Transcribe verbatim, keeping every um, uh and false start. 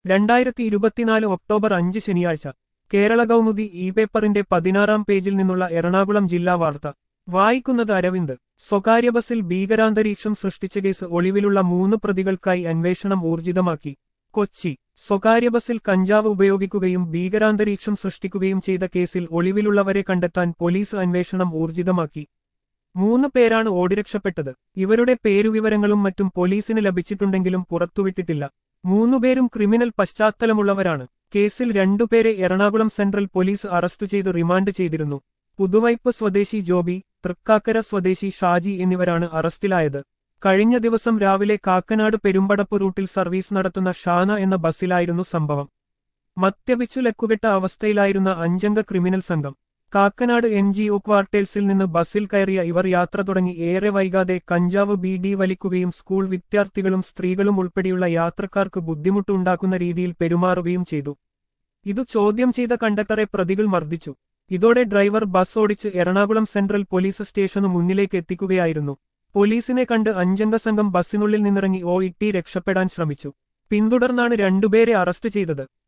രണ്ടായിരത്തി ഇരുപത്തിനാല് ഒക്ടോബർ അഞ്ച് ശനിയാഴ്ച കേരള കൗമുദി ഇ പേപ്പറിന്റെ പതിനാറാം പേജിൽ നിന്നുള്ള എറണാകുളം ജില്ലാ വാർത്ത വായിക്കുന്നത് അരവിന്ദ്. സ്വകാര്യ ബസിൽ ഭീകരാന്തരീക്ഷം സൃഷ്ടിച്ച കേസ് ഒളിവിലുള്ള മൂന്ന് പ്രതികൾക്കായി അന്വേഷണം ഊർജിതമാക്കി. കൊച്ചി സ്വകാര്യ ബസിൽ കഞ്ചാവ് ഉപയോഗിക്കുകയും ഭീകരാന്തരീക്ഷം സൃഷ്ടിക്കുകയും ചെയ്ത കേസിൽ ഒളിവിലുള്ളവരെ കണ്ടെത്താൻ പോലീസ് അന്വേഷണം ഊർജിതമാക്കി. മൂന്ന് പേരാണ് ഓടിരക്ഷപ്പെട്ടത്. ഇവരുടെ പേരുവിവരങ്ങളും മറ്റും പോലീസിന് ലഭിച്ചിട്ടുണ്ടെങ്കിലും പുറത്തുവിട്ടിട്ടില്ല. മൂന്നുപേരും ക്രിമിനൽ പശ്ചാത്തലമുള്ളവരാണ്. കേസിൽ രണ്ടുപേരെ എറണാകുളം സെൻട്രൽ പോലീസ് അറസ്റ്റ് ചെയ്ത് റിമാൻഡ് ചെയ്തിരുന്നു. പുതുവൈപ്പ് സ്വദേശി ജോബി, തൃക്കാക്കര സ്വദേശി ഷാജി എന്നിവരാണ് അറസ്റ്റിലായത്. കഴിഞ്ഞ ദിവസം രാവിലെ കാക്കനാട് പെരുമ്പടപ്പ് റൂട്ടിൽ സർവീസ് നടത്തുന്ന ഷാന എന്ന ബസ്സിലായിരുന്നു സംഭവം. മദ്യപിച്ചു ലക്കുകെട്ട അവസ്ഥയിലായിരുന്ന അഞ്ചംഗ ക്രിമിനൽ സംഘം കാക്കനാട് എൻ ജി ഒ ക്വാർട്ടേഴ്സിൽ നിന്ന് ബസ്സിൽ കയറിയ ഇവർ യാത്ര തുടങ്ങി ഏറെ വൈകാതെ കഞ്ചാവ് ബീഡി വലിക്കുകയും സ്കൂൾ വിദ്യാർത്ഥികളും സ്ത്രീകളും ഉൾപ്പെടെയുള്ള യാത്രക്കാർക്ക് ബുദ്ധിമുട്ടുണ്ടാക്കുന്ന രീതിയിൽ പെരുമാറുകയും ചെയ്തു. ഇതു ചോദ്യം ചെയ്ത കണ്ടക്ടറെ പ്രതികൾ മർദ്ദിച്ചു. ഇതോടെ ഡ്രൈവർ ബസ് ഓടിച്ച് എറണാകുളം സെൻട്രൽ പോലീസ് സ്റ്റേഷനു മുന്നിലേക്ക് എത്തിക്കുകയായിരുന്നു. പോലീസിനെ കണ്ട് അഞ്ചംഗ സംഘം ബസ്സിനുള്ളിൽ നിന്നിറങ്ങി ഓ ഇട്ടി രക്ഷപ്പെടാൻ ശ്രമിച്ചു. പിന്തുടർന്നാണ് രണ്ടുപേരെ അറസ്റ്റ് ചെയ്തത്.